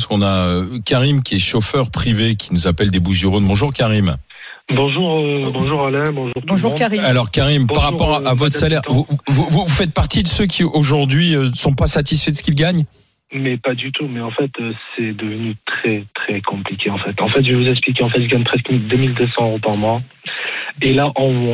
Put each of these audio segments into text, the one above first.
parce qu'on a Karim qui est chauffeur privé qui nous appelle des Bouches-du-Rhône. Bonjour Karim. Bonjour Alain, bonjour Karim. Alors Karim, par rapport à votre salaire, vous faites partie de ceux qui aujourd'hui sont pas satisfaits de ce qu'ils gagnent? Mais pas du tout, mais en fait c'est devenu très très compliqué en fait. En fait je vais vous expliquer, en fait je gagne presque 2200 € par mois. Et là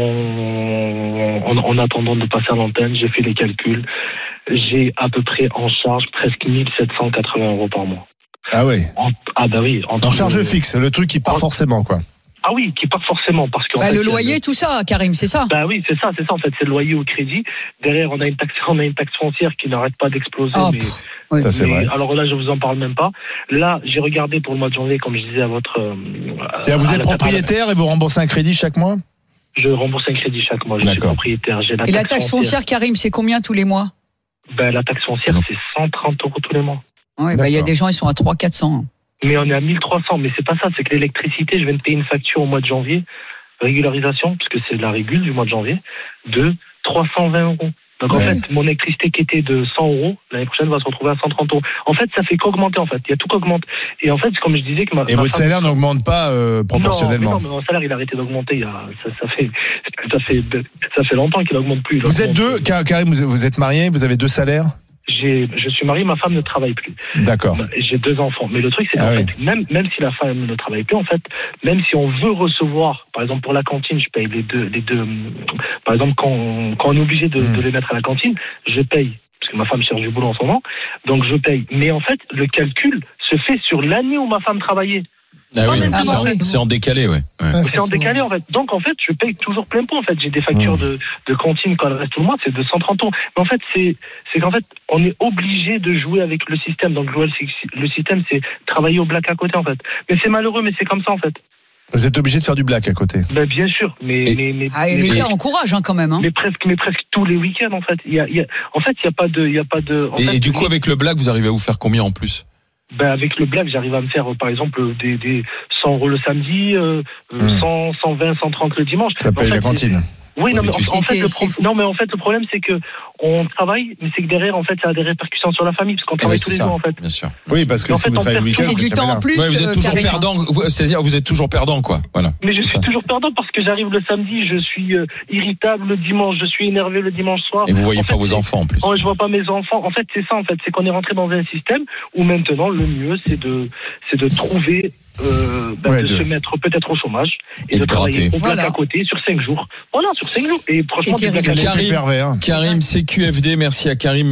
en attendant de passer à l'antenne, j'ai fait les calculs, j'ai à peu près en charge presque 1780 € par mois. Ah oui. Oui. En charge fixe, le truc qui part forcément quoi. Ah oui, qui part forcément parce que le loyer, tout ça, Karim, c'est ça. Oui, c'est ça en fait, c'est le loyer au crédit. Derrière, on a une taxe foncière qui n'arrête pas d'exploser. Ça c'est vrai. Alors là, je vous en parle même pas. Là, j'ai regardé pour le mois de janvier, comme je disais à votre. C'est-à-dire vous êtes propriétaire et vous remboursez un crédit chaque mois? Je rembourse un crédit chaque mois. Je suis propriétaire. J'ai et la taxe foncière, Karim, c'est combien tous les mois? La taxe foncière, c'est 130 € tous les mois. Oui, il y a des gens, ils sont à 300-400. Mais on est à 1300, mais c'est pas ça, c'est que l'électricité, je viens de payer une facture au mois de janvier, régularisation, parce que c'est la régule du mois de janvier, de 320 €. Donc en fait, mon électricité qui était de 100 €, l'année prochaine va se retrouver à 130 €. En fait, ça fait qu'augmenter en fait, il y a tout qu'augmente. Et en fait, comme je disais que votre salaire n'augmente pas proportionnellement. Non, mais mon salaire il a arrêté d'augmenter, ça fait longtemps qu'il augmente plus. Vous êtes deux, Karim, vous êtes marié, vous avez deux salaires? Je suis marié, ma femme ne travaille plus. D'accord. J'ai 2 enfants. Mais le truc, c'est qu'en fait, même si la femme ne travaille plus, en fait, même si on veut recevoir, par exemple, pour la cantine, je paye les deux, par exemple, quand on est obligé de les mettre à la cantine, je paye. Parce que ma femme cherche du boulot en ce moment. Donc, je paye. Mais en fait, le calcul se fait sur l'année où ma femme travaillait. Ah oui, c'est en décalé, c'est en décalé, en fait. Donc, en fait, je paye toujours plein pot, en fait. J'ai des factures de cantine quand elle reste tout le mois, c'est de 130 €. Mais en fait, c'est qu'en fait, on est obligé de jouer avec le système. Donc, jouer le système, c'est travailler au black à côté, en fait. Mais c'est malheureux, mais c'est comme ça, en fait. Vous êtes obligé de faire du black à côté? Bien sûr, mais l'État encourage, quand même, hein. Mais presque tous les week-ends, en fait. Il y a pas de. Et du coup, avec le black, vous arrivez à vous faire combien en plus? Avec le black, j'arrive à me faire, par exemple, des 100 € le samedi, 100, 120, 130 le dimanche. Ça paye la cantine. Oui, non, mais en fait, le problème, c'est que on travaille, mais c'est que derrière, en fait, ça a des répercussions sur la famille, parce qu'on travaille tous les jours, en fait. Bien sûr. Oui, parce que si vous travaillez le week-end, vous êtes en plus. Vous êtes toujours perdant. C'est-à-dire, vous êtes toujours perdant, quoi. Voilà. Mais je suis toujours perdant parce que j'arrive le samedi, je suis irritable le dimanche, je suis énervé le dimanche soir. Et vous voyez pas vos enfants, en plus. Je vois pas mes enfants. En fait, c'est ça, en fait, c'est qu'on est rentré dans un système où maintenant, le mieux, c'est de trouver. De se mettre peut-être au chômage et de travailler au black à côté sur 5 jours. Voilà, sur 5 jours. Et franchement, Karim, CQFD, merci à Karim.